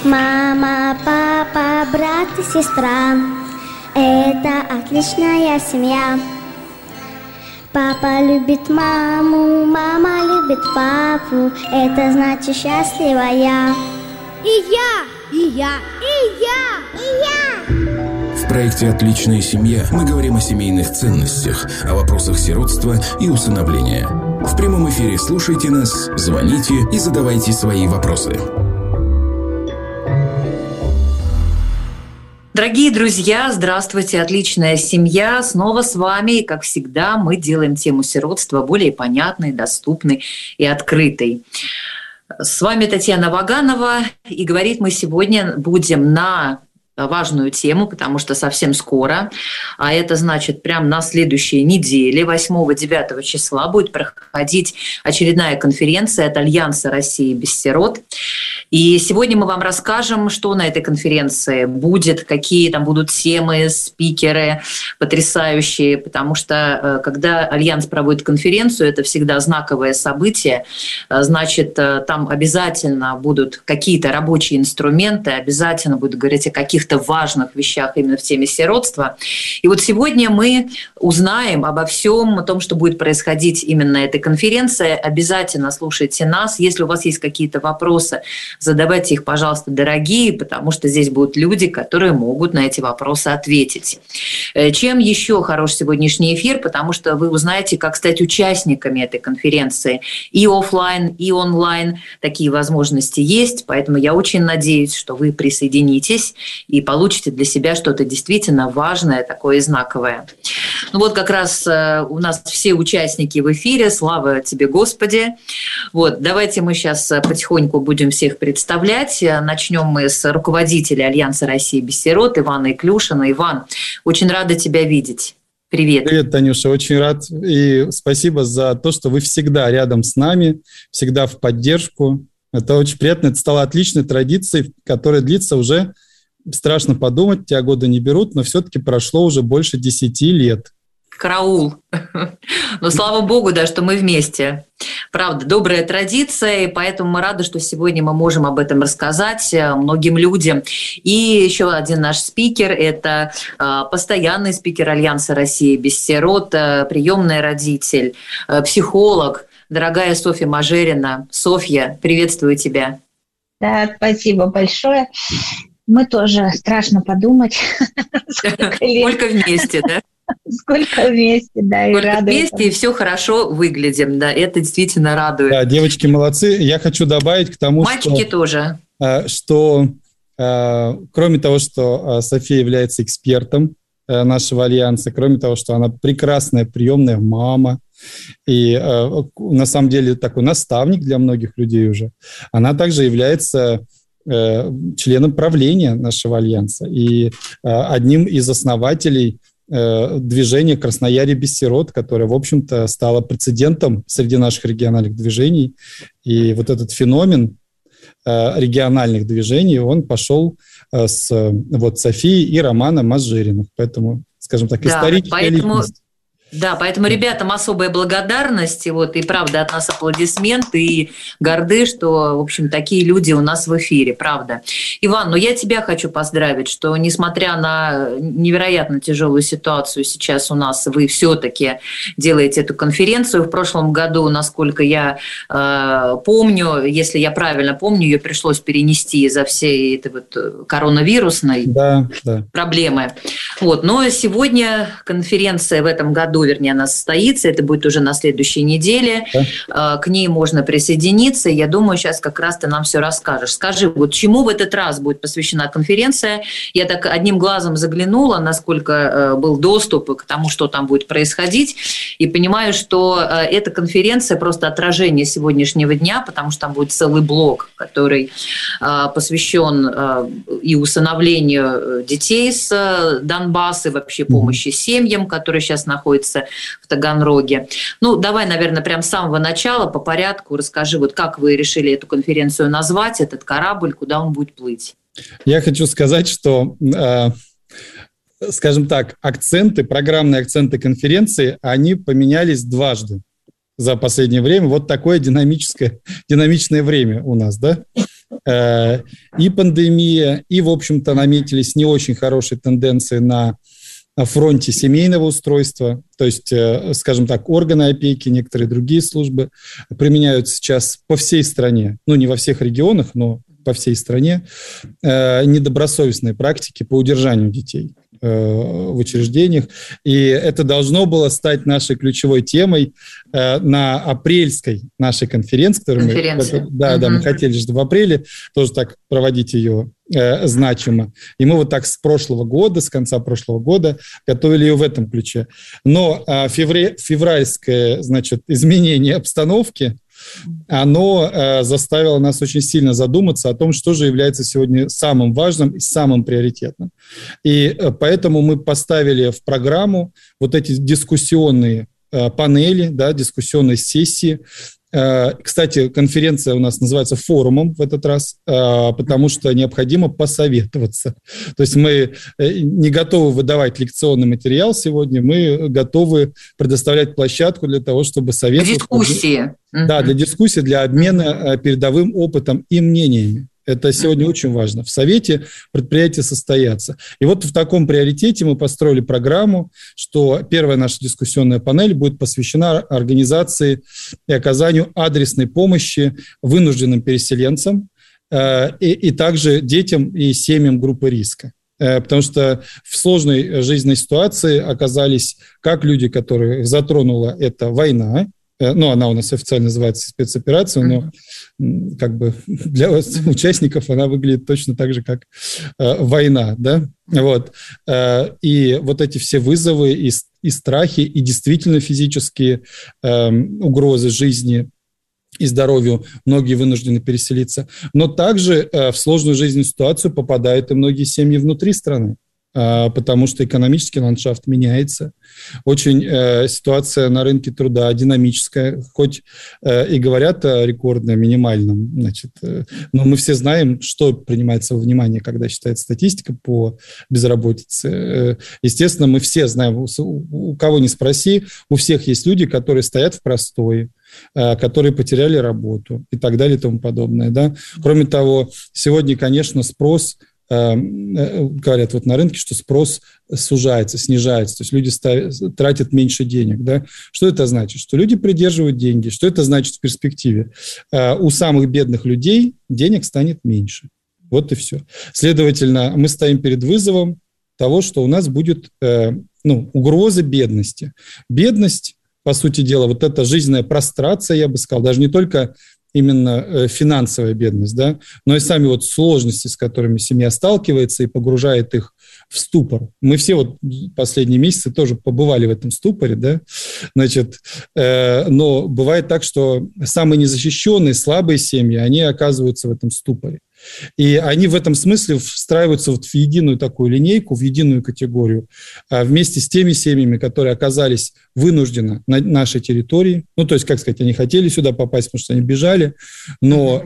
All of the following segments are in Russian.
Мама, папа, брат и сестра — это отличная семья. Папа любит маму, мама любит папу, это значит счастлива я. И я, и я, и я, и я. В проекте «Отличная семья» мы говорим о семейных ценностях, о вопросах сиротства и усыновления. В прямом эфире слушайте нас, звоните и задавайте свои вопросы. Дорогие друзья, здравствуйте, отличная семья. Снова с вами, и, как всегда, мы делаем тему сиротства более понятной, доступной и открытой. С вами Татьяна Ваганова, и говорить мы сегодня будем на важную тему, потому что совсем скоро, а это значит прямо на следующей неделе, 8-9 числа, будет проходить очередная конференция от Альянса России без сирот. И сегодня мы вам расскажем, что на этой конференции будет, какие там будут темы, спикеры потрясающие, потому что когда Альянс проводит конференцию, это всегда знаковое событие, значит, там обязательно будут какие-то рабочие инструменты, обязательно будут говорить о каких-то важных вещах именно в теме сиротства. И вот сегодня мы узнаем обо всем, о том, что будет происходить именно на этой конференции. Обязательно слушайте нас. Если у вас есть какие-то вопросы, задавайте их, пожалуйста, дорогие, потому что здесь будут люди, которые могут на эти вопросы ответить. Чем еще хорош сегодняшний эфир? Потому что вы узнаете, как стать участниками этой конференции. И офлайн, и онлайн такие возможности есть. Поэтому я очень надеюсь, что вы присоединитесь и получите для себя что-то действительно важное, такое знаковое. Ну вот как раз у нас все участники в эфире. Слава тебе, Господи. Вот, давайте мы сейчас потихоньку будем всех представлять. Начнем мы с руководителя Альянса России без сирот Ивана Иклюшина. Иван, очень рада тебя видеть. Привет. Привет, Танюша, очень рад. И спасибо за то, что вы всегда рядом с нами, всегда в поддержку. Это очень приятно. Это стало отличной традицией, которая длится уже, страшно подумать, тебя годы не берут, но все-таки прошло уже больше 10 лет. Караул. Но слава Богу, да, что мы вместе. Правда, добрая традиция, и поэтому мы рады, что сегодня мы можем об этом рассказать многим людям. И еще один наш спикер – это постоянный спикер Альянса России без сирот, приемный родитель, психолог, дорогая Софья Мажерина. Софья, приветствую тебя. Да, спасибо большое. Мы тоже страшно подумать. Сколько вместе, да? Сколько вместе, да, и рады. Вместе, и все хорошо выглядим, да, это действительно радует. Да, девочки молодцы. Я хочу добавить к тому, мальчики тоже. Что кроме того, что София является экспертом нашего альянса, кроме того, что она прекрасная приемная мама, и на самом деле такой наставник для многих людей уже, она также является членом правления нашего альянса и одним из основателей движения «Красноярье без сирот», которое, в общем-то, стало прецедентом среди наших региональных движений. И вот этот феномен региональных движений, он пошел с Софией и Романом Мажериных. Поэтому, скажем так, историческая личность. Да, поэтому ребятам особая благодарность, и правда от нас аплодисменты, и горды, что, в общем, такие люди у нас в эфире, правда. Иван, я тебя хочу поздравить, что, несмотря на невероятно тяжелую ситуацию сейчас у нас, вы все-таки делаете эту конференцию. В прошлом году, насколько я помню, если я правильно помню, ее пришлось перенести из-за всей этой коронавирусной проблемы. Но сегодня конференция в этом году, вернее, она состоится, это будет уже на следующей неделе, к ней можно присоединиться, я думаю, сейчас как раз ты нам все расскажешь. Скажи, чему в этот раз будет посвящена конференция? Я так одним глазом заглянула, насколько был доступ к тому, что там будет происходить, и понимаю, что эта конференция просто отражение сегодняшнего дня, потому что там будет целый блок, который посвящен и усыновлению детей с Донбасса, и вообще помощи семьям, которые сейчас находятся в Таганроге. Давай, наверное, прямо с самого начала по порядку расскажи, как вы решили эту конференцию назвать, этот корабль, куда он будет плыть. Я хочу сказать, что, скажем так, программные акценты конференции, они поменялись дважды за последнее время. Вот такое динамичное время у нас, да? и пандемия, и, в общем-то, наметились не очень хорошие тенденции на фронте семейного устройства, то есть, скажем так, органы опеки, некоторые другие службы применяют сейчас по всей стране, ну, не во всех регионах, но по всей стране, недобросовестные практики по удержанию детей в учреждениях. И это должно было стать нашей ключевой темой на апрельской нашей конференции, которую мы хотели, чтобы в апреле тоже так проводить ее значимо. И мы вот так с конца прошлого года готовили ее в этом ключе. Но февральское, значит, изменение обстановки, оно заставило нас очень сильно задуматься о том, что же является сегодня самым важным и самым приоритетным. И поэтому мы поставили в программу вот эти дискуссионные панели, да, дискуссионные сессии. Кстати, конференция у нас называется форумом в этот раз, потому что необходимо посоветоваться. То есть мы не готовы выдавать лекционный материал сегодня, мы готовы предоставлять площадку для того, чтобы советоваться. Дискуссии. Да, для дискуссии, для обмена передовым опытом и мнениями. Это сегодня очень важно. В Совете предприятия состоятся. И вот в таком приоритете мы построили программу, что первая наша дискуссионная панель будет посвящена организации и оказанию адресной помощи вынужденным переселенцам и также детям и семьям группы риска. Потому что в сложной жизненной ситуации оказались как люди, которых затронула эта война, ну, она у нас официально называется спецоперация, но как бы для участников она выглядит точно так же, как война, да, вот. И вот эти все вызовы и страхи, и действительно физические угрозы жизни и здоровью, многие вынуждены переселиться. Но также в сложную жизненную ситуацию попадают и многие семьи внутри страны, потому что экономический ландшафт меняется. Очень ситуация на рынке труда динамическая, хоть и говорят о рекордно минимальном, значит, но мы все знаем, что принимается во внимание, когда считается статистика по безработице. Естественно, мы все знаем, у кого ни спроси, у всех есть люди, которые стоят в простое, которые потеряли работу и так далее и тому подобное. Да? Кроме того, сегодня, конечно, спрос, говорят вот на рынке, что спрос сужается, снижается, то есть люди тратят меньше денег. Да? Что это значит? Что люди придерживают деньги. Что это значит в перспективе? У самых бедных людей денег станет меньше. Вот и все. Следовательно, мы стоим перед вызовом того, что у нас будет угроза бедности. Бедность, по сути дела, вот эта жизненная прострация, я бы сказал, даже не только именно финансовая бедность, да, но и сами вот сложности, с которыми семья сталкивается и погружает их в ступор. Мы все вот последние месяцы тоже побывали в этом ступоре, да, значит, но бывает так, что самые незащищенные, слабые семьи, они оказываются в этом ступоре. И они в этом смысле встраиваются вот в единую такую линейку, в единую категорию, вместе с теми семьями, которые оказались вынуждены на нашей территории. Ну, то есть, как сказать, они хотели сюда попасть, потому что они бежали, но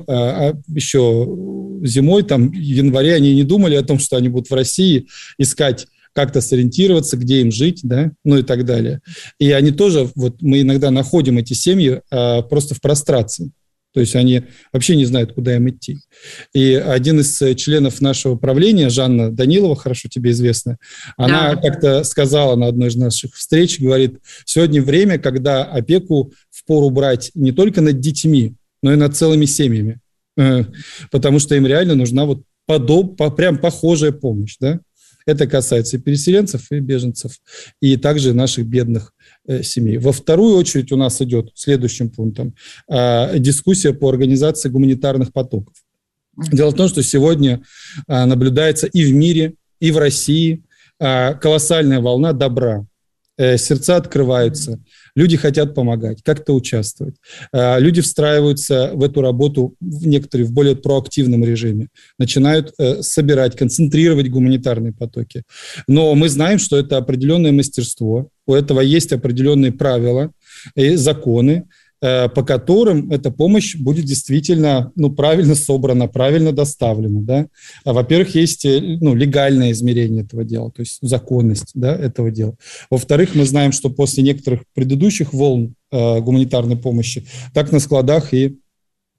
еще зимой, там, в январе они не думали о том, что они будут в России искать, как-то сориентироваться, где им жить, да, ну и так далее. И они тоже, вот мы иногда находим эти семьи просто в прострации. То есть они вообще не знают, куда им идти. И один из членов нашего правления, Жанна Данилова, хорошо тебе известная, она как-то сказала на одной из наших встреч, говорит, сегодня время, когда опеку впору брать не только над детьми, но и над целыми семьями, потому что им реально нужна вот прям похожая помощь, да? Это касается и переселенцев, и беженцев, и также наших бедных семей. Во вторую очередь у нас идет следующим пунктом дискуссия по организации гуманитарных потоков. Дело в том, что сегодня наблюдается и в мире, и в России колоссальная волна добра. Сердца открываются, люди хотят помогать, как-то участвовать. Люди встраиваются в эту работу, некоторые в более проактивном режиме, начинают собирать, концентрировать гуманитарные потоки. Но мы знаем, что это определенное мастерство, у этого есть определенные правила и законы, по которым эта помощь будет действительно правильно собрана, правильно доставлена. Да? Во-первых, есть легальное измерение этого дела, то есть законность, да, этого дела. Во-вторых, мы знаем, что после некоторых предыдущих волн гуманитарной помощи, так на складах и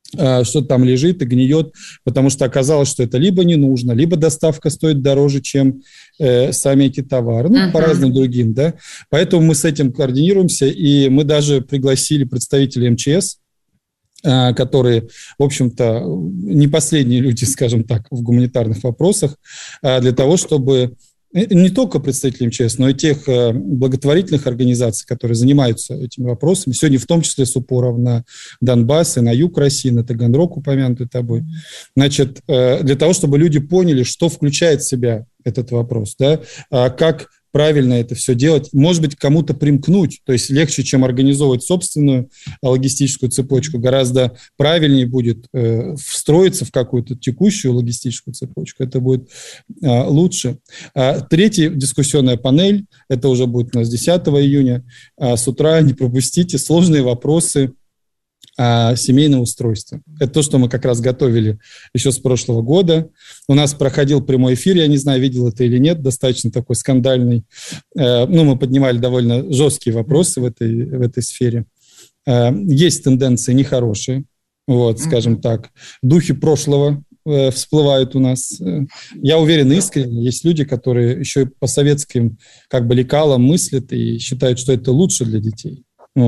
что там лежит и гниет, потому что оказалось, что это либо не нужно, либо доставка стоит дороже, чем сами эти товары, по разным другим, да. Поэтому мы с этим координируемся, и мы даже пригласили представителей МЧС, которые, в общем-то, не последние люди, скажем так, в гуманитарных вопросах, для того, чтобы не только представители МЧС, но и тех благотворительных организаций, которые занимаются этими вопросами, сегодня в том числе с упором на Донбасс и на юг России, на Таганрог, упомянутый тобой. Значит, для того, чтобы люди поняли, что включает в себя этот вопрос, да, как правильно это все делать, может быть, кому-то примкнуть, то есть легче, чем организовывать собственную логистическую цепочку, гораздо правильнее будет встроиться в какую-то текущую логистическую цепочку, это будет лучше. Третья дискуссионная панель, это уже будет у нас 10 июня, с утра, не пропустите, сложные вопросы семейного устройства. Это то, что мы как раз готовили еще с прошлого года. У нас проходил прямой эфир, я не знаю, видел это или нет, достаточно такой скандальный. Мы поднимали довольно жесткие вопросы в этой сфере. Есть тенденции нехорошие, скажем так. Духи прошлого всплывают у нас. Я уверен искренне, есть люди, которые еще и по советским лекалам мыслят и считают, что это лучше для детей.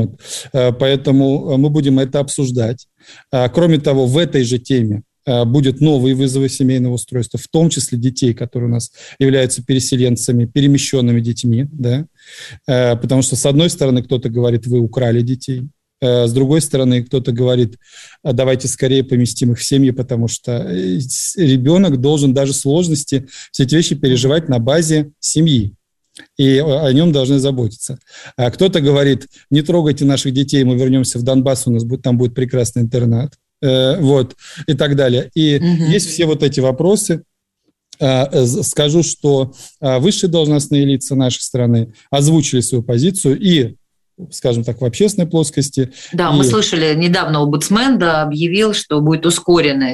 Поэтому мы будем это обсуждать. Кроме того, в этой же теме будут новые вызовы семейного устройства, в том числе детей, которые у нас являются переселенцами, перемещенными детьми. Да? Потому что, с одной стороны, кто-то говорит, вы украли детей. С другой стороны, кто-то говорит, давайте скорее поместим их в семьи, потому что ребенок должен даже сложности, все эти вещи переживать на базе семьи. И о нем должны заботиться. А кто-то говорит, не трогайте наших детей, мы вернемся в Донбасс, у нас там будет прекрасный интернат, и так далее. И есть все эти вопросы. Скажу, что высшие должностные лица нашей страны озвучили свою позицию и, скажем так, в общественной плоскости. Да, мы слышали, недавно омбудсмен объявил, что будет ускоренный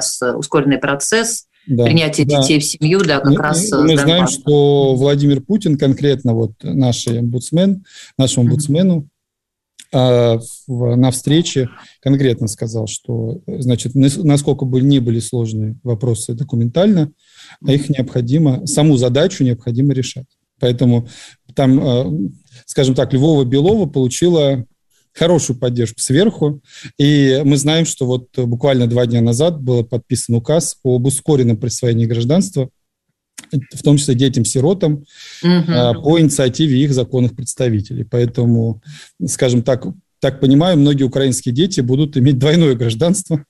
процесс принятия детей в семью, как раз. Мы знаем, что Владимир Путин конкретно нашему омбудсмену на встрече конкретно сказал, что, значит, насколько бы ни были сложные вопросы документально, их саму задачу необходимо решать. Поэтому там, скажем так, Львова-Белова получила хорошую поддержку сверху, и мы знаем, что буквально 2 дня назад был подписан указ об ускоренном присвоении гражданства, в том числе детям-сиротам, по инициативе их законных представителей. Поэтому, скажем так понимаю, многие украинские дети будут иметь двойное гражданство.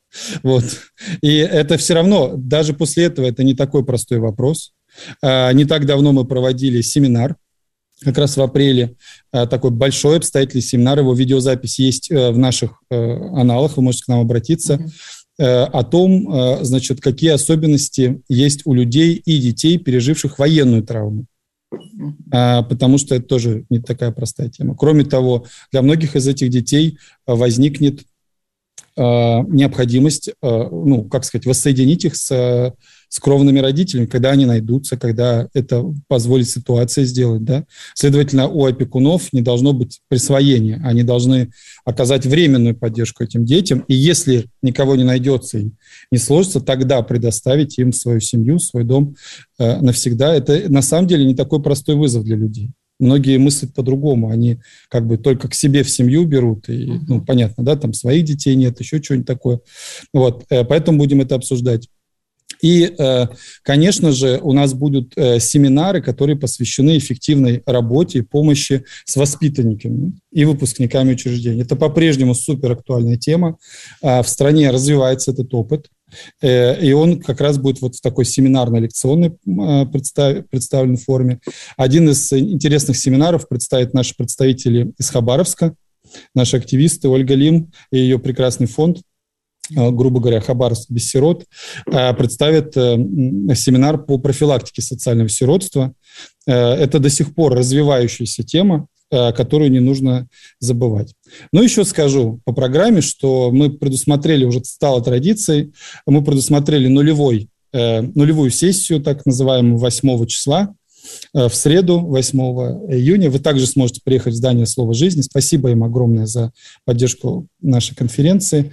И это все равно, даже после этого, это не такой простой вопрос. Не так давно мы проводили семинар, как раз в апреле, такой большой обстоятельный семинар, его видеозапись есть в наших аналах, вы можете к нам обратиться, о том, значит, какие особенности есть у людей и детей, переживших военную травму. Потому что это тоже не такая простая тема. Кроме того, для многих из этих детей возникнет необходимость, воссоединить их с кровными родителями, когда они найдутся, когда это позволит ситуация сделать. Да? Следовательно, у опекунов не должно быть присвоения. Они должны оказать временную поддержку этим детям. И если никого не найдется и не сложится, тогда предоставить им свою семью, свой дом навсегда. Это на самом деле не такой простой вызов для людей. Многие мыслят по-другому, они только к себе в семью берут, и, понятно, да, там своих детей нет, еще что-нибудь такое. Поэтому будем это обсуждать. И, конечно же, у нас будут семинары, которые посвящены эффективной работе и помощи с воспитанниками и выпускниками учреждений. Это по-прежнему суперактуальная тема. В стране развивается этот опыт. И он как раз будет в такой семинарно-лекционной представленной форме. Один из интересных семинаров представят наши представители из Хабаровска, наши активисты Ольга Лим и ее прекрасный фонд, грубо говоря, Хабаровск без сирот, представят семинар по профилактике социального сиротства. Это до сих пор развивающаяся тема, которую не нужно забывать. Но еще скажу по программе, что мы предусмотрели, уже стало традицией, мы предусмотрели нулевую сессию, так называемую, 8 числа. в среду, 8 июня. Вы также сможете приехать в здание «Слово жизни». Спасибо им огромное за поддержку нашей конференции.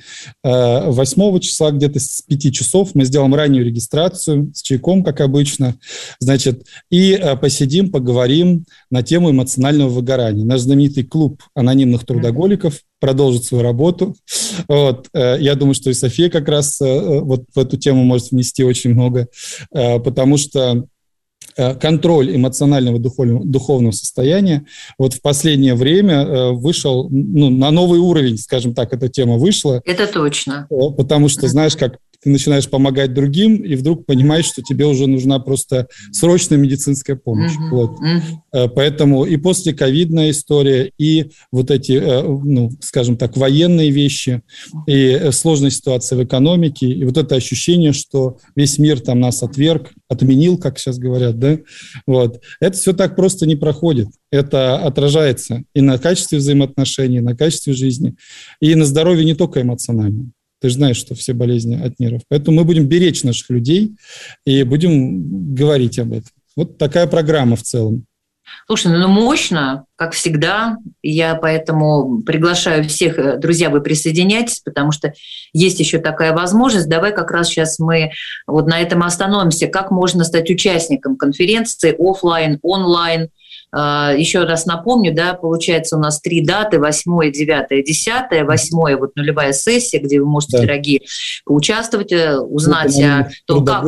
8 числа где-то с 5 часов мы сделаем раннюю регистрацию с чайком, как обычно. Значит, и посидим, поговорим на тему эмоционального выгорания. Наш знаменитый клуб анонимных трудоголиков продолжит свою работу. Вот. Я думаю, что и София как раз вот в эту тему может внести очень много, потому что контроль эмоционального духовного состояния вот в последнее время вышел на новый уровень, скажем так, эта тема вышла. Это точно. Потому что, знаешь, как ты начинаешь помогать другим, и вдруг понимаешь, что тебе уже нужна просто срочная медицинская помощь. Вот. Поэтому и послековидная история, и вот эти, скажем так, военные вещи, и сложная ситуация в экономике, и вот это ощущение, что весь мир там нас отменил, как сейчас говорят, да? Вот. Это все так просто не проходит. Это отражается и на качестве взаимоотношений, и на качестве жизни, и на здоровье не только эмоциональном. Ты же знаешь, что все болезни от нервов. Поэтому мы будем беречь наших людей и будем говорить об этом. Вот такая программа в целом. Слушай, мощно, как всегда. Я поэтому приглашаю всех, друзья, вы присоединяйтесь, потому что есть еще такая возможность. Давай как раз сейчас мы вот на этом остановимся. Как можно стать участником конференции офлайн, онлайн? Еще раз напомню, да, получается у нас 3 даты, 8, 9, 10. 8 вот нулевая сессия, где вы можете, дорогие, поучаствовать, узнать о том, как...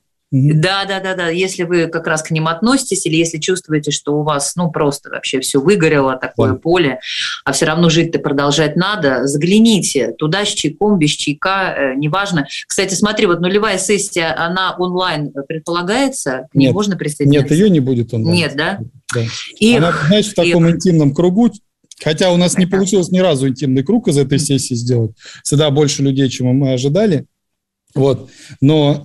Да. Если вы как раз к ним относитесь, или если чувствуете, что у вас, просто вообще все выгорело, такое поле, а все равно жить-то продолжать надо, загляните туда с чайком, без чайка, неважно. Кстати, смотри, вот нулевая сессия, она онлайн предполагается? К ней можно присоединиться? Нет, ее не будет онлайн. Нет, да? Она, знаешь, в таком интимном кругу, хотя у нас не получилось ни разу интимный круг из этой сессии сделать, всегда больше людей, чем мы ожидали. Вот, но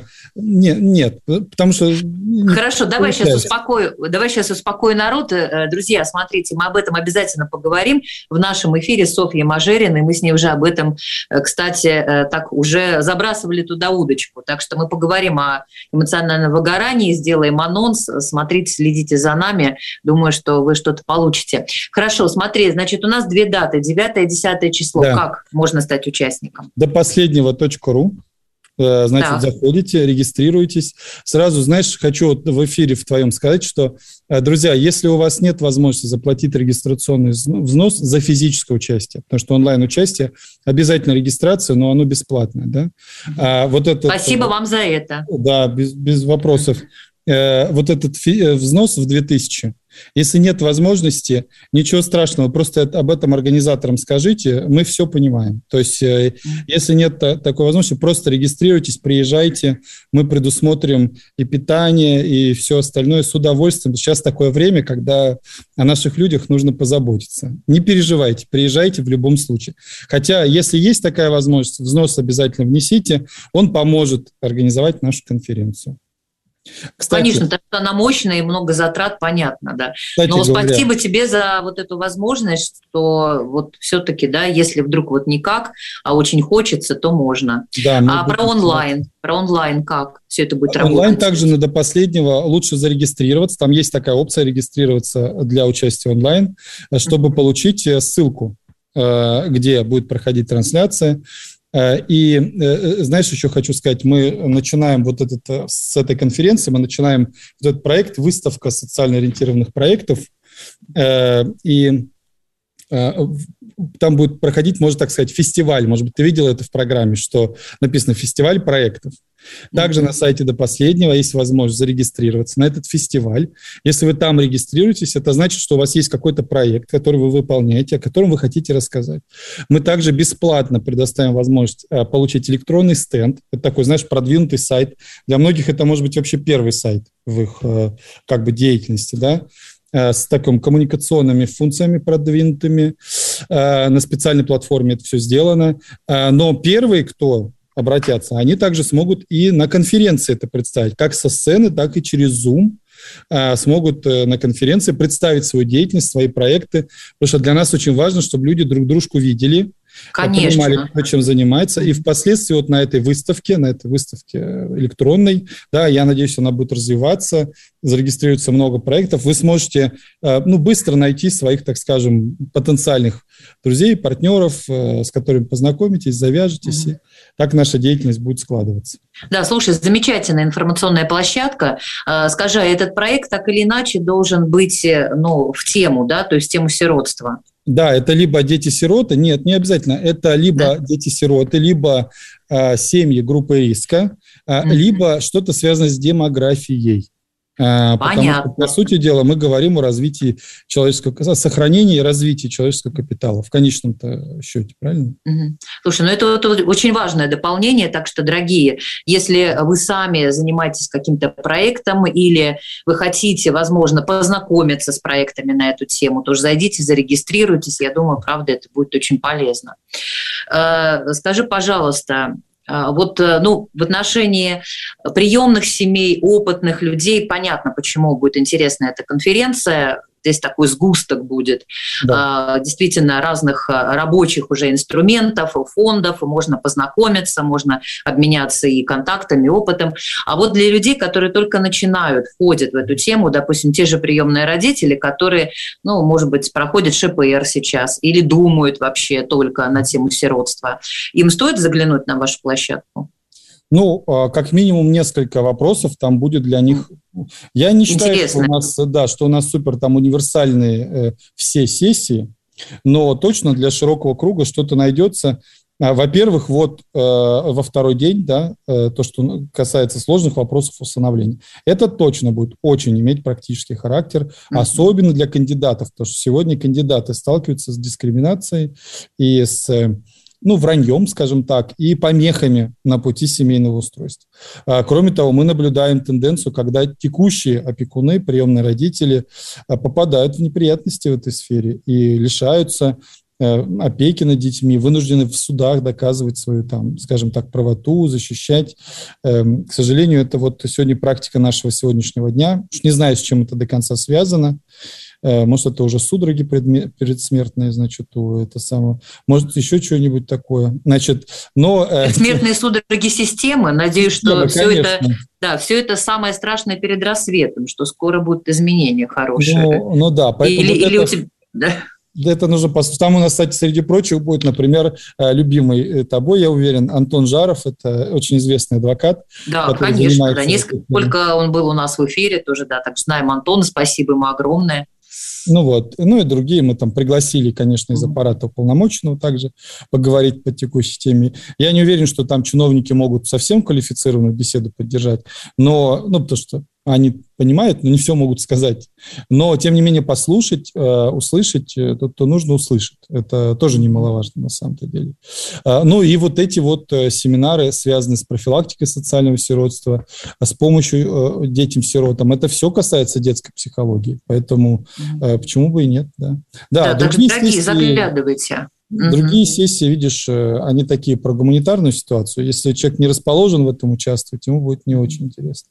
нет, потому что... Хорошо, давай сейчас успокою народ. Друзья, смотрите, мы об этом обязательно поговорим в нашем эфире с Софьей Мажериной. Мы с ней уже об этом, кстати, так уже забрасывали туда удочку. Так что мы поговорим о эмоциональном выгорании, сделаем анонс. Смотрите, следите за нами. Думаю, что вы что-то получите. Хорошо, смотри, значит, у нас 2 даты, 9 и 10 число. Да. Как можно стать участником? До последнего .ру. Значит, заходите, регистрируйтесь. Сразу, знаешь, хочу в эфире в твоем сказать, что, друзья, если у вас нет возможности заплатить регистрационный взнос за физическое участие, потому что онлайн-участие обязательно регистрация, но оно бесплатное, да? Спасибо вам за это. Да, без вопросов. Вот этот взнос в 2000. Если нет возможности, ничего страшного, просто об этом организаторам скажите, мы все понимаем. То есть, если нет такой возможности, просто регистрируйтесь, приезжайте, мы предусмотрим и питание, и все остальное с удовольствием. Сейчас такое время, когда о наших людях нужно позаботиться. Не переживайте, приезжайте в любом случае. Хотя, если есть такая возможность, взнос обязательно внесите, он поможет организовать нашу конференцию. Кстати, конечно, потому что она мощная и много затрат, понятно, да. Но спасибо тебе за вот эту возможность, что вот все-таки, да, если вдруг вот никак, а очень хочется, то можно. Да, про онлайн как все это будет работать? Онлайн также до последнего лучше зарегистрироваться. Там есть такая опция регистрироваться для участия онлайн, чтобы получить ссылку, где будет проходить трансляция. И, знаешь, еще хочу сказать, мы начинаем с этой конференции, мы начинаем вот этот проект, выставка социально ориентированных проектов, и там будет проходить, можно так сказать, фестиваль. Может быть, ты видела это в программе, что написано «Фестиваль проектов». Также на сайте до последнего есть возможность зарегистрироваться на этот фестиваль. Если вы там регистрируетесь, это значит, что у вас есть какой-то проект, который вы выполняете, о котором вы хотите рассказать. Мы также бесплатно предоставим возможность получить электронный стенд. Это такой, знаешь, продвинутый сайт. Для многих это может быть вообще первый сайт в их деятельности, да? С такими коммуникационными функциями продвинутыми. На специальной платформе это все сделано. Но первые, кто обратятся, они также смогут и на конференции это представить, как со сцены, так и через Zoom смогут на конференции представить свою деятельность, свои проекты, потому что для нас очень важно, чтобы люди друг дружку видели, Конечно. Понимали, кто чем занимается. И впоследствии вот на этой выставке электронной, да, я надеюсь, она будет развиваться, зарегистрируется много проектов, вы сможете быстро найти своих, так скажем, потенциальных друзей, партнеров, с которыми познакомитесь, завяжетесь, и так наша деятельность будет складываться. Да, слушай, замечательная информационная площадка. Скажи, этот проект так или иначе должен быть в тему, да, то есть в тему сиротства? Да, это либо дети-сироты, нет, не обязательно, это либо дети-сироты, либо семьи группы риска, либо что-то связанное с демографией. Потому что, по сути дела, мы говорим о развитии человеческого, сохранении и развитии человеческого капитала в конечном-то счете, правильно? Слушай, это очень важное дополнение, так что, дорогие, если вы сами занимаетесь каким-то проектом или вы хотите, возможно, познакомиться с проектами на эту тему, тоже зайдите, зарегистрируйтесь, я думаю, правда, это будет очень полезно. Скажи, пожалуйста, в отношении приемных семей, опытных людей, понятно, почему будет интересна эта конференция. Здесь такой сгусток будет, действительно, разных рабочих уже инструментов, фондов, можно познакомиться, можно обменяться и контактами, и опытом. А вот для людей, которые только начинают, входят в эту тему, допустим, те же приемные родители, которые, может быть, проходят ШПР сейчас или думают вообще только на тему сиротства, им стоит заглянуть на вашу площадку? Как минимум несколько вопросов там будет для них. Я не считаю, что у нас супер там универсальные все сессии, но точно для широкого круга что-то найдется. Во-первых, во второй день, то, что касается сложных вопросов усыновления, это точно будет очень иметь практический характер, особенно для кандидатов, потому что сегодня кандидаты сталкиваются с дискриминацией и с враньем, скажем так, и помехами на пути семейного устройства. Кроме того, мы наблюдаем тенденцию, когда текущие опекуны, приемные родители попадают в неприятности в этой сфере и лишаются опеки над детьми, вынуждены в судах доказывать свою, скажем так, правоту, защищать. К сожалению, это сегодня практика нашего сегодняшнего дня. Не знаю, с чем это до конца связано. Может, это уже судороги предсмертные, может, еще что-нибудь такое. Предсмертные судороги системы, надеюсь, что все это самое страшное перед рассветом, что скоро будут изменения хорошие. Поэтому у тебя... Это нужно послушать. Там у нас, кстати, среди прочих будет, например, любимый тобой, я уверен, Антон Жаров. Это очень известный адвокат. Да, конечно. Несколько он был у нас в эфире тоже, так знаем Антона, спасибо ему огромное. И другие мы там пригласили, конечно, из аппарата уполномоченного также поговорить по текущей теме. Я не уверен, что там чиновники могут совсем квалифицированную беседу поддержать, но, потому что они понимают, но не все могут сказать. Но, тем не менее, послушать, услышать, то нужно услышать. Это тоже немаловажно на самом-то деле. И эти семинары, связанные с профилактикой социального сиротства, с помощью детям-сиротам, это все касается детской психологии. Поэтому почему бы и нет, да. Дорогие, заглядывайте. Другие сессии, видишь, они такие про гуманитарную ситуацию. Если человек не расположен в этом участвовать, ему будет не очень интересно.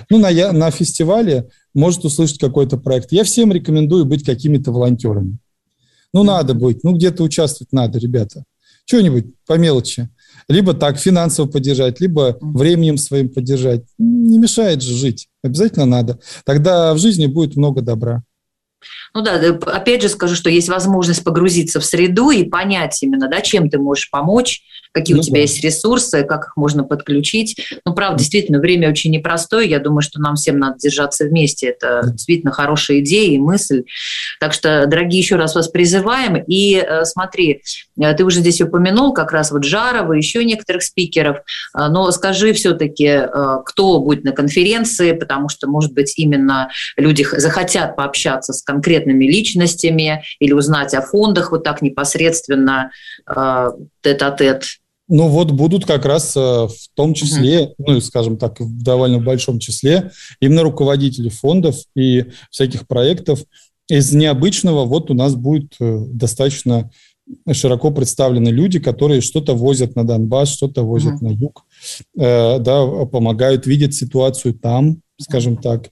На фестивале может услышать какой-то проект. Я всем рекомендую быть какими-то волонтерами. Надо быть, где-то участвовать надо, ребята. Что-нибудь по мелочи. Либо так финансово поддержать, либо временем своим поддержать. Не мешает же жить. Обязательно надо. Тогда в жизни будет много добра. Опять же скажу, что есть возможность погрузиться в среду и понять именно, чем ты можешь помочь, какие у тебя есть ресурсы, как их можно подключить. Правда, действительно, время очень непростое. Я думаю, что нам всем надо держаться вместе. Это действительно хорошая идея и мысль. Так что, дорогие, еще раз вас призываем. И смотри, ты уже здесь упомянул как раз Жарова, еще некоторых спикеров. Но скажи все-таки, кто будет на конференции, потому что, может быть, именно люди захотят пообщаться с конкретными личностями или узнать о фондах так непосредственно тет-а-тет. Будут как раз в том числе, скажем так, в довольно большом числе, именно руководители фондов и всяких проектов. Из необычного у нас будет достаточно широко представлены люди, которые что-то возят на Донбасс, что-то возят на юг, помогают видеть ситуацию там, скажем так.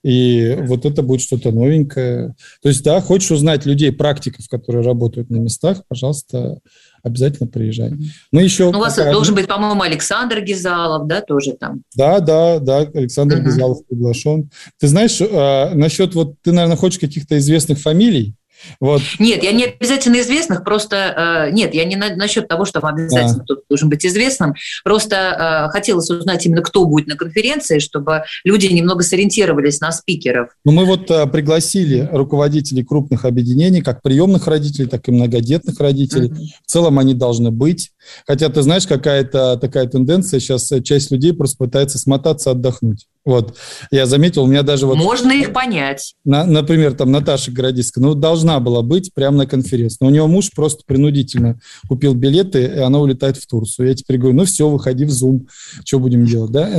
И вот это будет что-то новенькое. То есть, да, хочешь узнать людей, практиков, которые работают на местах, пожалуйста, обязательно приезжай. Мы еще... У вас должен быть, по-моему, Александр Гизалов, да, тоже там? Да, Александр Гизалов приглашен. Ты знаешь, насчет, вот ты, наверное, хочешь каких-то известных фамилий? Вот. Нет, я не обязательно известных, просто нет, я не насчет того, что обязательно кто-то должен быть известным, просто хотелось узнать именно, кто будет на конференции, чтобы люди немного сориентировались на спикеров. Ну, мы вот пригласили руководителей крупных объединений, как приемных родителей, так и многодетных родителей. В целом они должны быть. Хотя, ты знаешь, какая-то такая тенденция, сейчас часть людей просто пытается смотаться, отдохнуть. Вот. Я заметил, у меня даже вот... Можно их понять. Например, там Наташа Городицкая, должна была быть прямо на конференции. Но у него муж просто принудительно купил билеты, и она улетает в Турцию. Я теперь говорю, все, выходи в Zoom, что будем делать, да?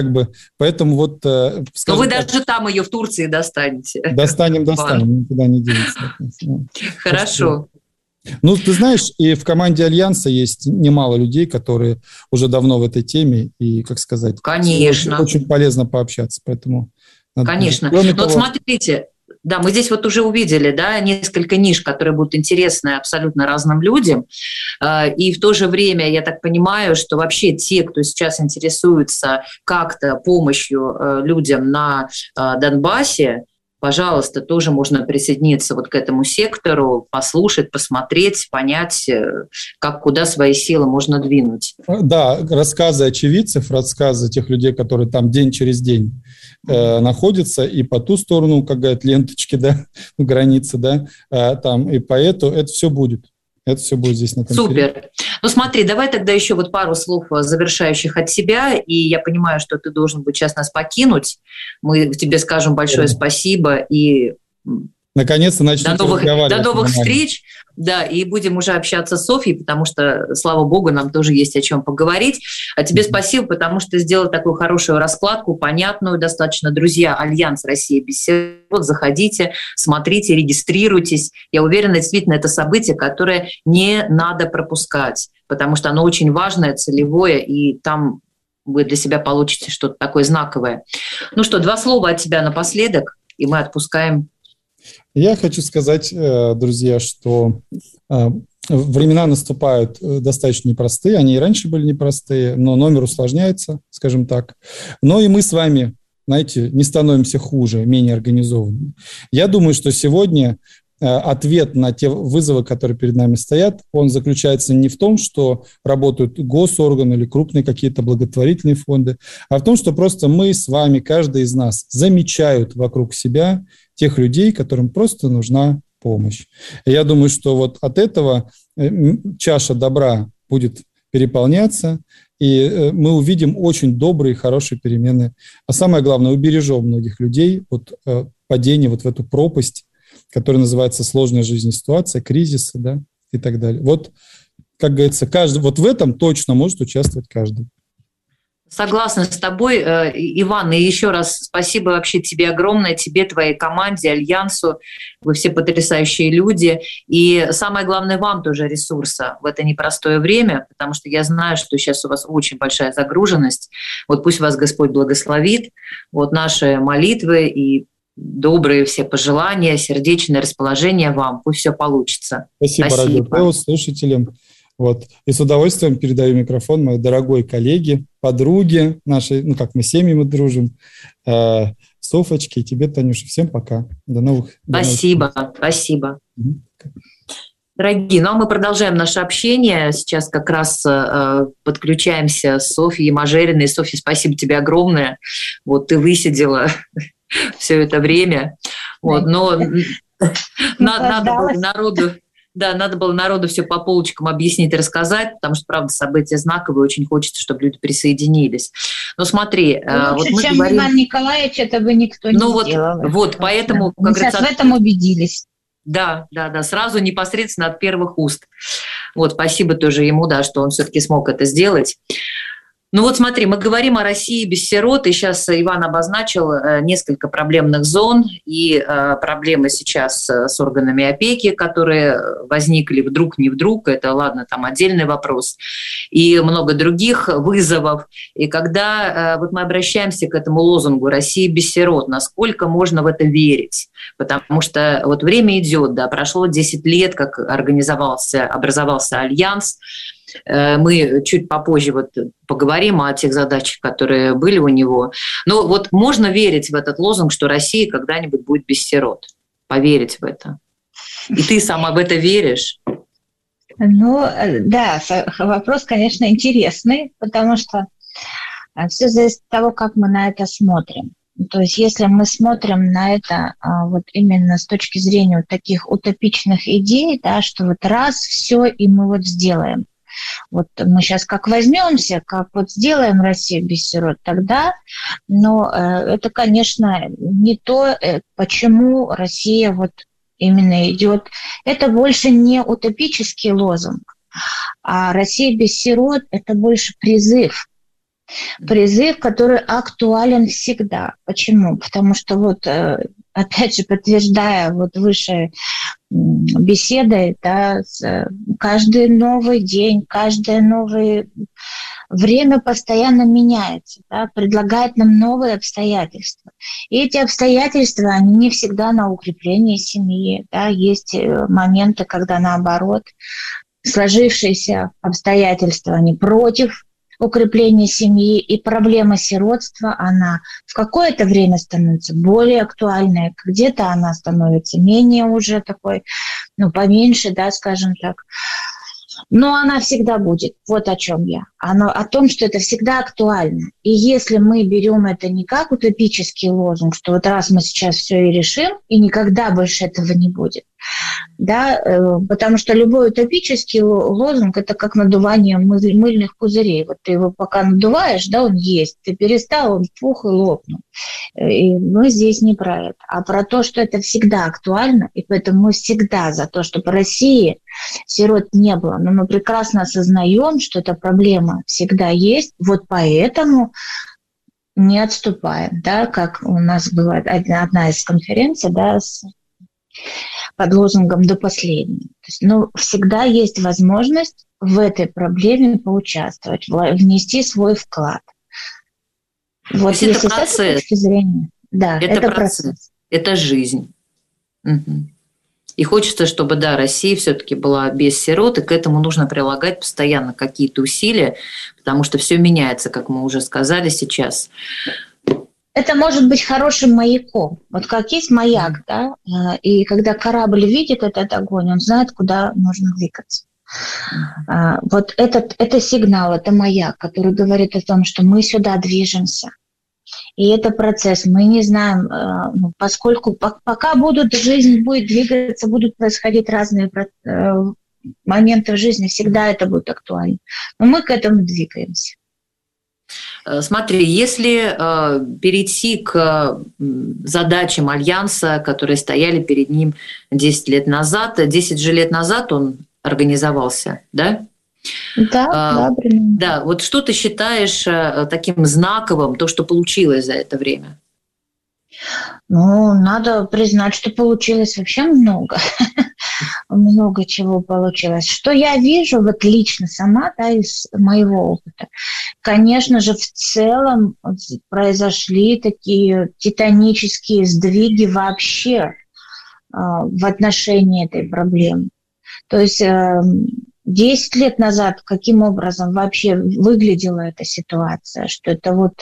Поэтому вот... Но вы даже там ее в Турции достанете. Достанем, никуда не денется. Хорошо. Ты знаешь, и в команде Альянса есть немало людей, которые уже давно в этой теме, и, как сказать, конечно, очень полезно пообщаться, поэтому... Конечно. Но смотрите, да, мы здесь вот уже увидели, да, несколько ниш, которые будут интересны абсолютно разным людям, и в то же время я так понимаю, что вообще те, кто сейчас интересуется как-то помощью людям на Донбассе, пожалуйста, тоже можно присоединиться вот к этому сектору, послушать, посмотреть, понять, куда свои силы можно двинуть. Да, рассказы очевидцев, рассказы тех людей, которые там день через день находятся, и по ту сторону, как говорят, ленточки, да, границы, да, там, и поэтому это все будет. Это все будет здесь на конференции. Супер. Смотри, давай тогда еще вот пару слов завершающих от себя, и я понимаю, что ты должен будет сейчас нас покинуть. Мы тебе скажем большое спасибо и... Наконец-то начнем разговаривать. До новых встреч, да, и будем уже общаться с Софьей, потому что, слава богу, нам тоже есть о чем поговорить. А тебе спасибо, потому что сделал такую хорошую раскладку, понятную достаточно. Друзья, Альянс Россия без сирот, заходите, смотрите, регистрируйтесь. Я уверена, действительно, это событие, которое не надо пропускать, потому что оно очень важное, целевое, и там вы для себя получите что-то такое знаковое. 2 слова от тебя напоследок, и мы отпускаем. Я хочу сказать, друзья, что времена наступают достаточно непростые. Они и раньше были непростые, но номер усложняется, скажем так. Но и мы с вами, знаете, не становимся хуже, менее организованными. Я думаю, что сегодня ответ на те вызовы, которые перед нами стоят, он заключается не в том, что работают госорганы или крупные какие-то благотворительные фонды, а в том, что просто мы с вами, каждый из нас, замечают вокруг себя тех людей, которым просто нужна помощь. И я думаю, что вот от этого чаша добра будет переполняться, и мы увидим очень добрые, хорошие перемены. А самое главное, убережем многих людей от падения вот в эту пропасть, которая называется сложная жизненная ситуация, кризисы, да, и так далее. Вот, как говорится, каждый, вот в этом точно может участвовать каждый. Согласна с тобой, Иван, и еще раз спасибо вообще тебе огромное, тебе, твоей команде, Альянсу. Вы все потрясающие люди. И самое главное, вам тоже ресурса в это непростое время, потому что я знаю, что сейчас у вас очень большая загруженность. Вот пусть вас Господь благословит. Вот наши молитвы и добрые все пожелания, сердечное расположение вам. Пусть все получится. Спасибо. Радио ТЭО, слушателям. Вот. И с удовольствием передаю микрофон моей дорогой коллеге, подруге нашей, как мы семьями дружим, Софочке, и тебе, Танюша. Всем пока. До новых встреч. Спасибо. Дорогие, а мы продолжаем наше общение. Сейчас как раз подключаемся с Софьей Мажериной. Софья, спасибо тебе огромное. Вот ты высидела все это время. Вот, но надо было народу... Да, надо было народу все по полочкам объяснить и рассказать, потому что, правда, события знаковые, очень хочется, чтобы люди присоединились. Но смотри, лучше, вот мы чем говорим... Иван Николаевич, это бы никто не сделал. Вот, поэтому... Мы сейчас в этом убедились. Да, сразу непосредственно от первых уст. Вот, спасибо тоже ему, да, что он все-таки смог это сделать. Ну вот смотри, мы говорим о России без сирот, и сейчас Иван обозначил несколько проблемных зон и проблемы сейчас с органами опеки, которые возникли вдруг, не вдруг, это, ладно, там отдельный вопрос, и много других вызовов. И когда вот мы обращаемся к этому лозунгу «Россия без сирот», насколько можно в это верить? Потому что вот время идет, да, прошло 10 лет, как образовался Альянс. Мы чуть попозже вот поговорим о тех задачах, которые были у него. Но вот можно верить в этот лозунг, что Россия когда-нибудь будет без сирот? Поверить в это? И ты сама в это веришь? Ну, да, вопрос, конечно, интересный, потому что все зависит от того, как мы на это смотрим. То есть если мы смотрим на это вот именно с точки зрения вот таких утопичных идей, да, что вот раз все, и мы вот сделаем. Вот мы сейчас как возьмемся, как вот сделаем Россию без сирот, тогда, но это, конечно, не то, почему Россия вот именно идет. Это больше не утопический лозунг, а Россия без сирот – это больше призыв. Призыв, который актуален всегда. Почему? Потому что вот, опять же, подтверждая вот выше беседой, да, каждый новый день, каждое новое время постоянно меняется, да, предлагает нам новые обстоятельства. И эти обстоятельства, они не всегда на укрепление семьи. Да. Есть моменты, когда наоборот сложившиеся обстоятельства, они против укрепления семьи, и проблема сиротства, она в какое-то время становится более актуальной, где-то она становится менее уже такой, ну, поменьше, да, скажем так. Но она всегда будет. Вот о чем я. О том, что это всегда актуально. И если мы берем это не как утопический лозунг, что вот раз мы сейчас все и решим, и никогда больше этого не будет, да, потому что любой утопический лозунг – это как надувание мыльных пузырей. Вот ты его пока надуваешь, да, он есть, ты перестал, он пух и лопнул. И мы здесь не про это, а про то, что это всегда актуально, и поэтому мы всегда за то, чтобы в России сирот не было. Но мы прекрасно осознаем, что эта проблема всегда есть, вот поэтому не отступаем, да, как у нас была одна из конференций, да, под лозунгом «до последнего». То есть, ну, всегда есть возможность в этой проблеме поучаствовать, внести свой вклад. Вот то есть это процесс. С этой точки зрения, да, это процесс. Это жизнь. Угу. И хочется, чтобы, да, Россия все-таки была без сирот, и к этому нужно прилагать постоянно какие-то усилия, потому что все меняется, как мы уже сказали сейчас. Это может быть хорошим маяком. Вот как есть маяк, да, и когда корабль видит этот огонь, он знает, куда нужно двигаться. Вот это сигнал, это маяк, который говорит о том, что мы сюда движемся. И это процесс. Мы не знаем, поскольку пока жизнь будет двигаться, будут происходить разные моменты в жизни, всегда это будет актуально. Но мы к этому двигаемся. Смотри, если перейти к задачам Альянса, которые стояли перед ним 10 лет назад, 10 же лет назад он организовался, да? Да, примерно. Да, вот что ты считаешь таким знаковым, то, что получилось за это время? Ну, надо признать, что получилось вообще много. Много чего получилось. Что я вижу, вот лично сама, да, из моего опыта, конечно же, в целом произошли такие титанические сдвиги вообще в отношении этой проблемы. То есть 10 лет назад каким образом вообще выглядела эта ситуация, что это вот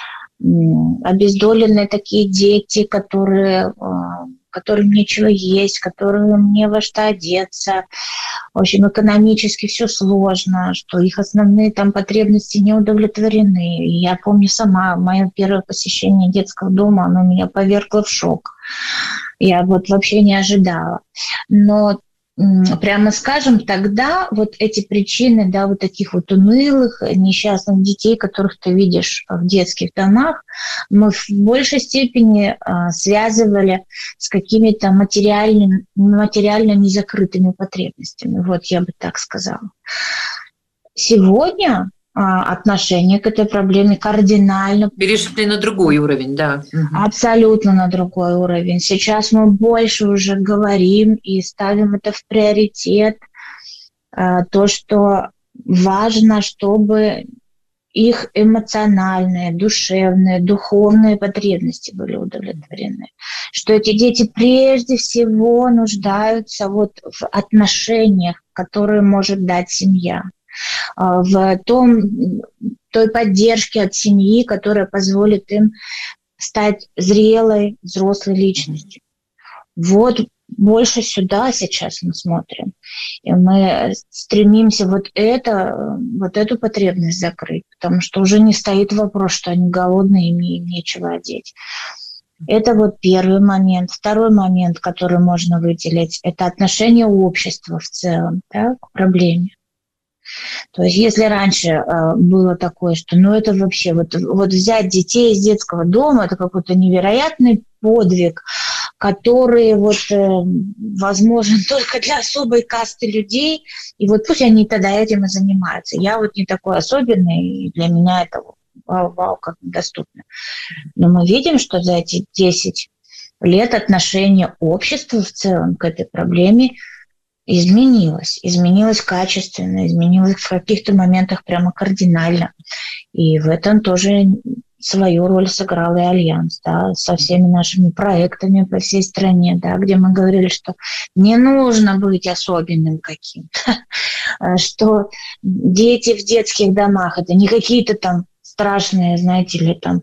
обездоленные такие дети, которым нечего есть, которым не во что одеться. В общем, экономически все сложно, что их основные там потребности не удовлетворены. И я помню сама, мое первое посещение детского дома, оно меня повергло в шок. Я вот вообще не ожидала. Но прямо скажем, тогда вот эти причины, да, вот таких вот унылых, несчастных детей, которых ты видишь в детских домах, мы в большей степени связывали с какими-то материально незакрытыми потребностями. Вот я бы так сказала. Сегодня отношение к этой проблеме кардинально. Перешли на другой уровень, да. Абсолютно на другой уровень. Сейчас мы больше уже говорим и ставим это в приоритет. То, что важно, чтобы их эмоциональные, душевные, духовные потребности были удовлетворены. Что эти дети прежде всего нуждаются в отношениях, которые может дать семья. В той поддержке от семьи, которая позволит им стать зрелой, взрослой личностью. Больше сюда сейчас мы смотрим. И мы стремимся эту потребность закрыть, потому что уже не стоит вопрос, что они голодные, им нечего одеть. Это первый момент. Второй момент, который можно выделить, это отношение общества в целом, к проблеме. То есть если раньше было такое, что это вообще взять детей из детского дома, это какой-то невероятный подвиг, который возможен только для особой касты людей, и пусть они тогда этим и занимаются. Я не такой особенный, и для меня это вау, как доступно. Но мы видим, что за эти 10 лет отношение общества в целом к этой проблеме изменилось качественно, изменилось в каких-то моментах прямо кардинально. И в этом тоже свою роль сыграл и Альянс, со всеми нашими проектами по всей стране, где мы говорили, что не нужно быть особенным каким-то, что дети в детских домах – это не какие-то там страшные, знаете ли, там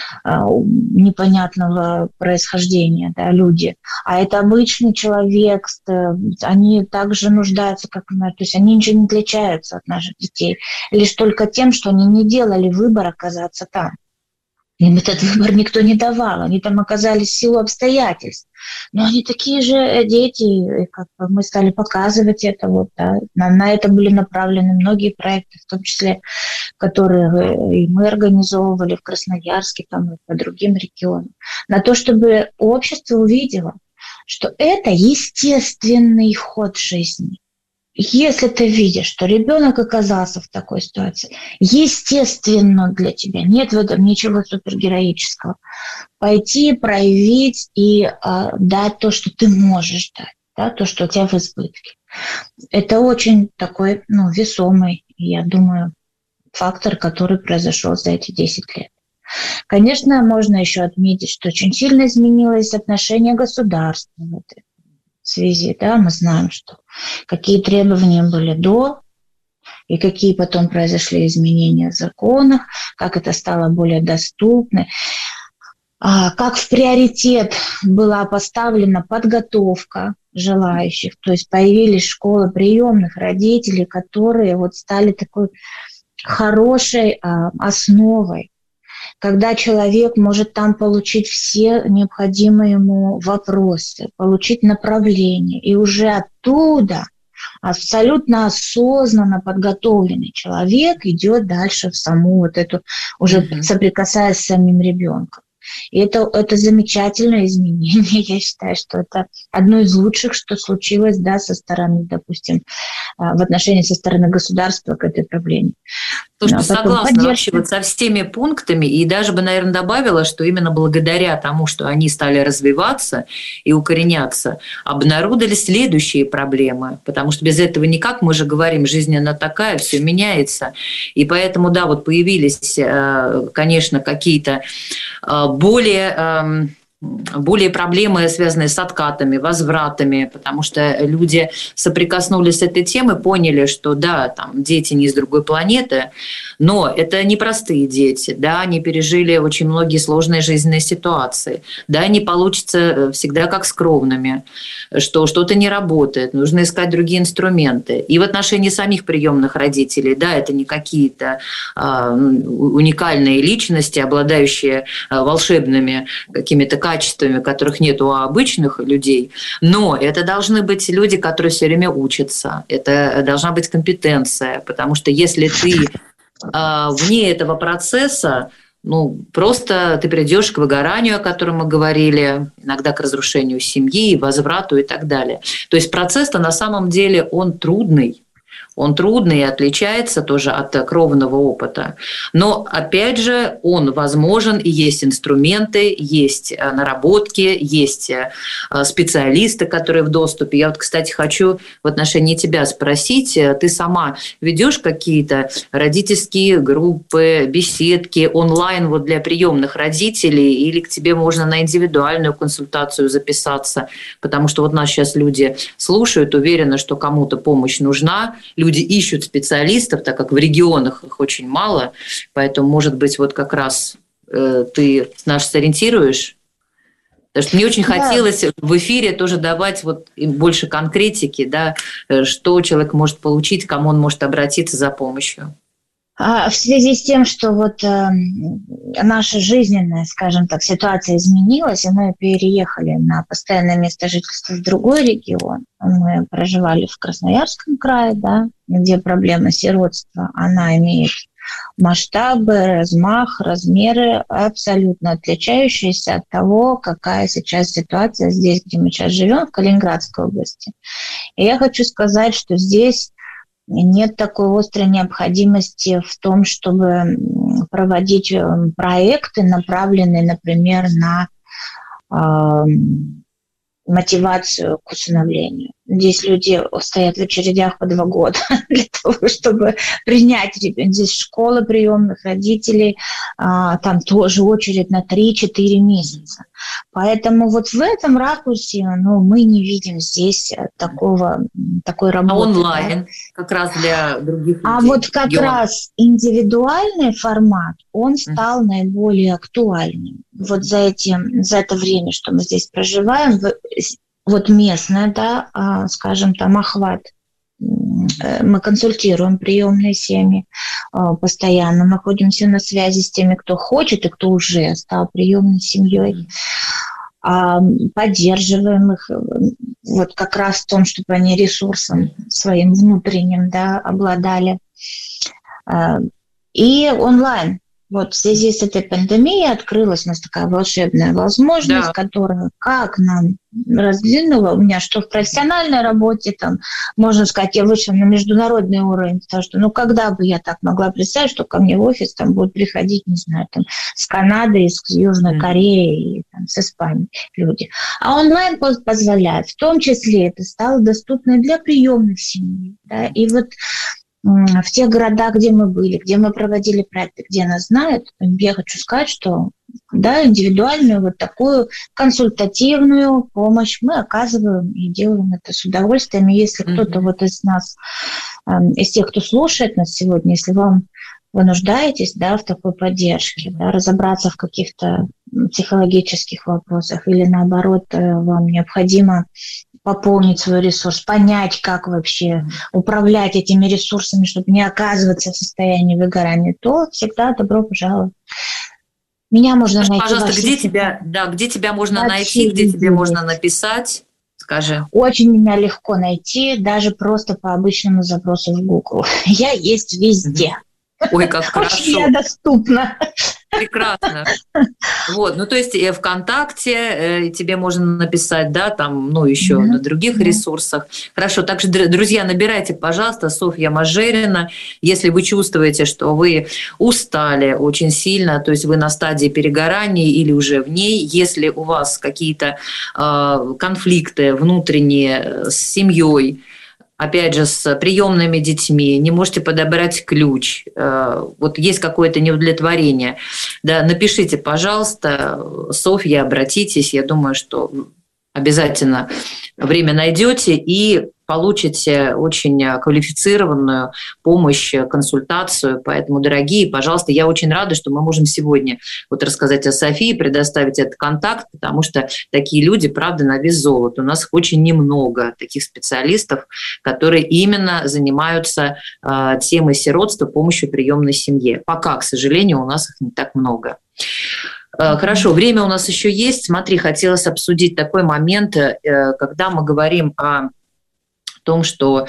непонятного происхождения, люди, а это обычный человек, они также нуждаются, как мы, то есть они ничего не отличаются от наших детей, лишь только тем, что они не делали выбор оказаться там. Им этот выбор никто не давал, они там оказались в силу обстоятельств. Но они такие же дети, и мы стали показывать это. На это были направлены многие проекты, в том числе, которые и мы организовывали в Красноярске, и по другим регионам. На то, чтобы общество увидело, что это естественный ход жизни. Если ты видишь, что ребенок оказался в такой ситуации, естественно для тебя, нет в этом ничего супергероического. Пойти, проявить и дать то, что ты можешь дать, то, что у тебя в избытке. Это очень такой весомый, я думаю, фактор, который произошел за эти 10 лет. Конечно, можно еще отметить, что очень сильно изменилось отношение государства в этой связи, мы знаем, что какие требования были до, и какие потом произошли изменения в законах, как это стало более доступно, как в приоритет была поставлена подготовка желающих, то есть появились школы приемных родителей, которые стали такой хорошей основой, когда человек может там получить все необходимые ему вопросы, получить направление, и уже оттуда абсолютно осознанно подготовленный человек идет дальше в саму эту, уже соприкасаясь с самим ребенком. И это замечательное изменение. Я считаю, что это одно из лучших, что случилось, со стороны, допустим, в отношении со стороны государства к этой проблеме. Слушайте, согласна вообще со всеми пунктами, и даже бы, наверное, добавила, что именно благодаря тому, что они стали развиваться и укореняться, обнаружили следующие проблемы, потому что без этого никак, мы же говорим, жизнь она такая, все меняется, и поэтому, появились, конечно, какие-то более проблемы, связанные с откатами, возвратами, потому что люди соприкоснулись с этой темой, поняли, что дети не с другой планеты, но это непростые дети, они пережили очень многие сложные жизненные ситуации, не получится всегда как с кровными, что что-то не работает, нужно искать другие инструменты. И в отношении самих приемных родителей, это не какие-то уникальные личности, обладающие волшебными какими-то качествами, которых нет у обычных людей, но это должны быть люди, которые все время учатся, это должна быть компетенция, потому что если ты вне этого процесса, просто ты придешь к выгоранию, о котором мы говорили, иногда к разрушению семьи, возврату и так далее. То есть процесс-то на самом деле он трудный, Он трудный и отличается тоже от кровного опыта. Но, опять же, он возможен, и есть инструменты, есть наработки, есть специалисты, которые в доступе. Я вот, кстати, хочу в отношении тебя спросить. Ты сама ведешь какие-то родительские группы, беседки онлайн вот для приемных родителей, или к тебе можно на индивидуальную консультацию записаться? Потому что вот нас сейчас люди слушают, уверены, что кому-то помощь нужна. Люди ищут специалистов, так как в регионах их очень мало, поэтому, может быть, вот как раз ты нас сориентируешь? Потому что мне очень хотелось в эфире тоже давать вот больше конкретики, да, что человек может получить, к кому он может обратиться за помощью. В связи с тем, что вот наша жизненная, скажем так, ситуация изменилась, и мы переехали на постоянное место жительства в другой регион. Мы проживали в Красноярском крае, да, где проблема сиротства, она имеет масштабы, размах, размеры абсолютно отличающиеся от того, какая сейчас ситуация здесь, где мы сейчас живем, в Калининградской области. И я хочу сказать, что здесь нет такой острой необходимости в том, чтобы проводить проекты, направленные, например, на мотивацию к усыновлению. Здесь люди стоят в очередях по 2 года для того, чтобы принять ребенка. Здесь школа приемных родителей, там тоже очередь на 3-4 месяца. Поэтому вот в этом ракурсе мы не видим здесь такой работы. А онлайн, да? Как раз для других людей. А вот как раз индивидуальный формат, он стал наиболее актуальным. Вот за это время, что мы здесь проживаем, вот местное, да, скажем, там охват. Мы консультируем приемные семьи постоянно, находимся на связи с теми, кто хочет и кто уже стал приемной семьей. Поддерживаем их вот как раз в том, чтобы они ресурсом своим внутренним, да, обладали. И онлайн. Вот в связи с этой пандемией открылась у нас такая волшебная возможность, которая как нам раздвинула. У меня что в профессиональной работе, там, можно сказать, я вышла на международный уровень, потому что, когда бы я так могла представить, что ко мне в офис там будут приходить, не знаю, там, с Канады, из Южной Кореи, и, там, с Испании люди. А онлайн позволяет, в том числе это стало доступно для приемных семей. Да? И вот в тех городах, где мы были, где мы проводили проекты, где нас знают, я хочу сказать, что индивидуальную вот такую консультативную помощь мы оказываем и делаем это с удовольствием. И если кто-то вот из нас, из тех, кто слушает нас сегодня, если вы нуждаетесь, в такой поддержке, разобраться в каких-то психологических вопросах или наоборот вам необходимо пополнить свой ресурс, понять, как вообще управлять этими ресурсами, чтобы не оказываться в состоянии выгорания, то всегда добро пожаловать. Меня можно найти. Пожалуйста, где тебя можно найти, где тебе можно написать? Скажи. Очень меня легко найти, даже просто по обычному запросу в Google. Я есть везде. Ой, как хорошо. Очень я доступна. Прекрасно. Вот, то есть ВКонтакте тебе можно написать, там, еще на других ресурсах. Хорошо, также, друзья, набирайте, пожалуйста, Софья Мажерина, если вы чувствуете, что вы устали очень сильно, то есть вы на стадии перегорания или уже в ней, если у вас какие-то конфликты внутренние с семьей, опять же, с приемными детьми, не можете подобрать ключ, вот есть какое-то неудовлетворение, напишите, пожалуйста, Софья, обратитесь, я думаю, что обязательно время найдете и получите очень квалифицированную помощь, консультацию. Поэтому, дорогие, пожалуйста, я очень рада, что мы можем сегодня рассказать о Софии, предоставить этот контакт, потому что такие люди, правда, на вес золота. У нас их очень немного, таких специалистов, которые именно занимаются темой сиротства, помощью приемной семье. Пока, к сожалению, у нас их не так много. Хорошо, время у нас еще есть. Смотри, хотелось обсудить такой момент, когда мы говорим о том, что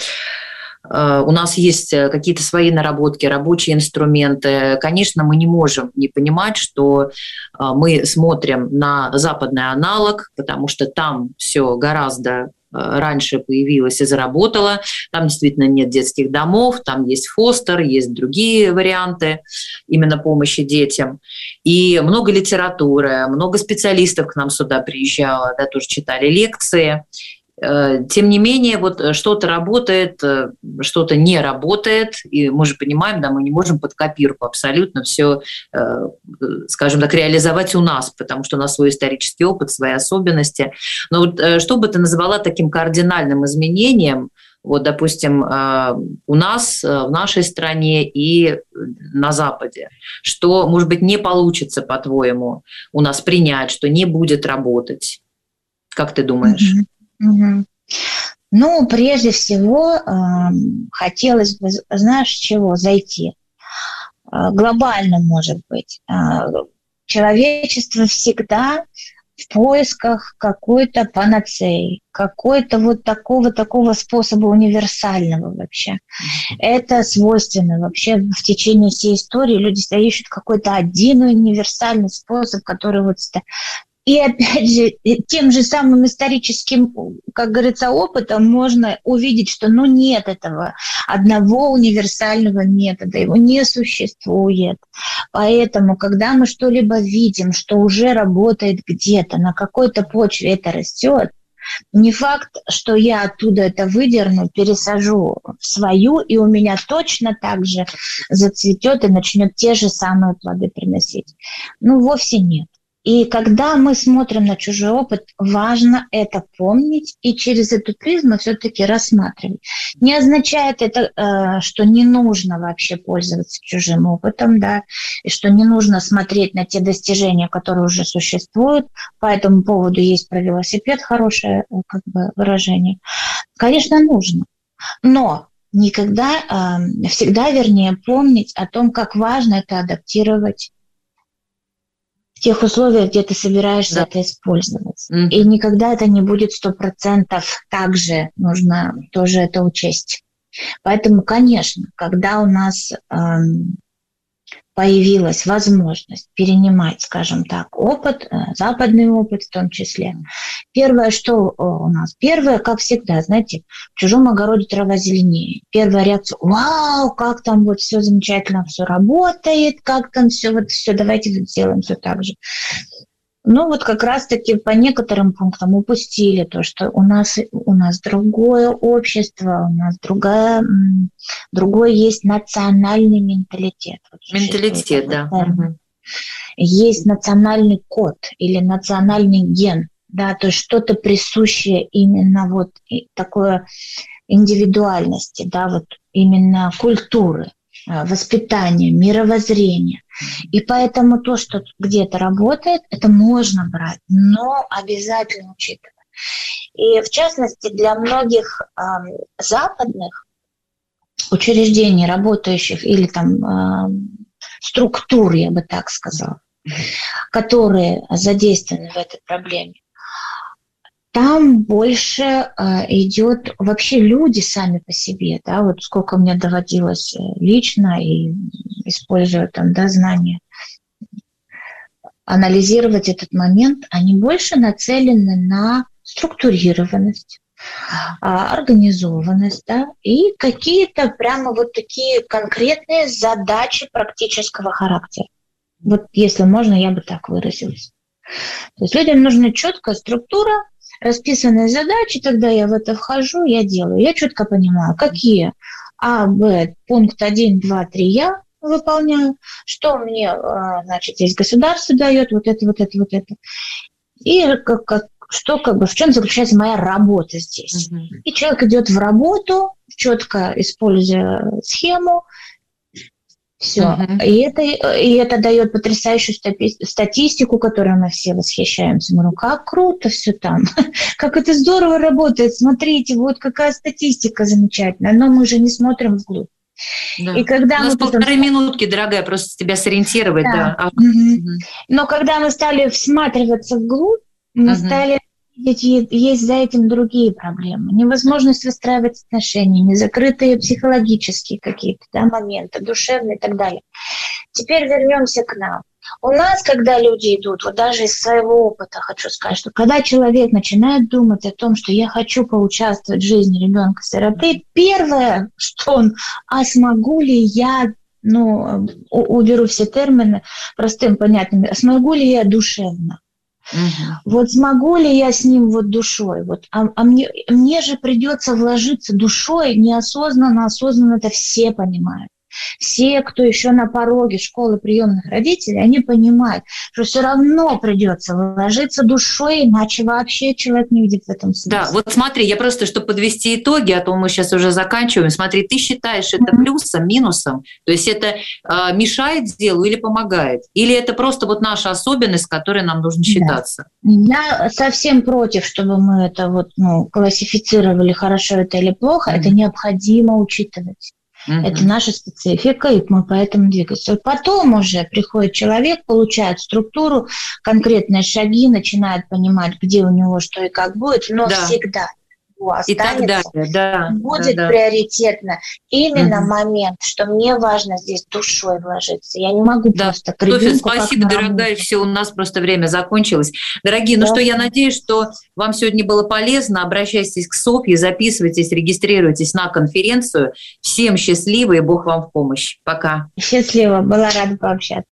у нас есть какие-то свои наработки, рабочие инструменты. Конечно, мы не можем не понимать, что мы смотрим на западный аналог, потому что там все гораздо раньше появилась и заработала. Там действительно нет детских домов, там есть фостер, есть другие варианты именно помощи детям. И много литературы, много специалистов к нам сюда приезжало, да, тоже читали лекции. Тем не менее, вот что-то работает, что-то не работает, и мы же понимаем, да, мы не можем под копирку абсолютно все, скажем так, реализовать у нас, потому что у нас свой исторический опыт, свои особенности. Но вот что бы ты назвала таким кардинальным изменением, вот, допустим, у нас, в нашей стране и на Западе, что, может быть, не получится, по-твоему, у нас принять, что не будет работать? Как ты думаешь? Ну, прежде всего, хотелось бы, знаешь, с чего зайти? Глобально, может быть. Человечество всегда в поисках какой-то панацеи, какой-то вот такого способа универсального вообще. Это свойственно вообще в течение всей истории. Люди ищут какой-то один универсальный способ, который вот... И опять же, тем же самым историческим, как говорится, опытом можно увидеть, что нет этого одного универсального метода, его не существует. Поэтому, когда мы что-либо видим, что уже работает где-то, на какой-то почве это растет, не факт, что я оттуда это выдерну, пересажу в свою, и у меня точно так же зацветет и начнет те же самые плоды приносить. Вовсе нет. И когда мы смотрим на чужой опыт, важно это помнить и через эту призму все-таки рассматривать. Не означает это, что не нужно вообще пользоваться чужим опытом, да, и что не нужно смотреть на те достижения, которые уже существуют. По этому поводу есть про велосипед хорошее выражение. Конечно, нужно, но всегда помнить о том, как важно это адаптировать в тех условиях, где ты собираешься это использовать. И никогда это не будет 100%. Также нужно тоже это учесть. Поэтому, конечно, когда у нас появилась возможность перенимать, скажем так, опыт, западный опыт в том числе. Первое, что у нас? Первое, как всегда, знаете, в чужом огороде трава зеленее. Первая реакция: вау, как там вот все замечательно, все работает, как там все, давайте сделаем все так же. Как раз-таки по некоторым пунктам упустили то, что у нас другое общество, у нас другой есть национальный менталитет. Менталитет, да. Есть национальный код или национальный ген, да, то есть что-то присущее именно такой индивидуальности, да, именно культуры, воспитания, мировоззрения. И поэтому то, что где-то работает, это можно брать, но обязательно учитывать. И в частности, для многих западных учреждений, работающих или структур, я бы так сказала, которые задействованы в этой проблеме, там больше идет вообще люди сами по себе, да, сколько мне доводилось лично и используя знания анализировать этот момент, они больше нацелены на структурированность, организованность, да, и какие-то прямо такие конкретные задачи практического характера. Если можно, я бы так выразилась. То есть людям нужна четкая структура, расписанные задачи, тогда я в это вхожу, я делаю. Я четко понимаю, какие А, Б, пункт 1, 2, 3 я выполняю, что мне, здесь государство дает, вот это. И в чем заключается моя работа здесь. И человек идет в работу, четко используя схему, все. И это дает потрясающую статистику, которой мы все восхищаемся. Мы говорим, как круто все там, как это здорово работает, смотрите, какая статистика замечательная, но мы же не смотрим вглубь. Да. И когда у нас полторы минутки, дорогая, просто тебя сориентировать. Да. Но когда мы стали всматриваться вглубь, мы стали видеть, есть за этим другие проблемы. Невозможность выстраивать отношения, незакрытые психологические какие-то моменты, душевные и так далее. Теперь вернемся к нам. У нас, когда люди идут, вот даже из своего опыта хочу сказать, что когда человек начинает думать о том, что я хочу поучаствовать в жизни ребенка-сироты, первое, что он, смогу ли я, уберу все термины простым, понятным, смогу ли я душевно? Вот смогу ли я с ним вот душой? Мне же придется вложиться душой неосознанно, осознанно это все понимают. Все, кто еще на пороге школы приемных родителей, они понимают, что все равно придется вложиться душой, иначе вообще человек не видит в этом смысла. Да, вот смотри, я просто, чтобы подвести итоги, а то мы сейчас уже заканчиваем. Смотри, ты считаешь это плюсом, минусом? То есть это мешает делу или помогает? Или это просто вот наша особенность, с которой нам нужно считаться? Я совсем против, чтобы мы это классифицировали, хорошо это или плохо. Это необходимо учитывать. Это наша специфика, и мы поэтому двигаемся. Потом уже приходит человек, получает структуру, конкретные шаги, начинает понимать, где у него что и как будет, но всегда останется, будет приоритетно именно момент, что мне важно здесь душой вложиться. Я не могу просто к ребенку. Софья, спасибо, дорогая, все, у нас просто время закончилось. Дорогие, я надеюсь, что вам сегодня было полезно. Обращайтесь к Софье, записывайтесь, регистрируйтесь на конференцию. Всем счастливо и Бог вам в помощь. Пока. Счастливо, была рада пообщаться.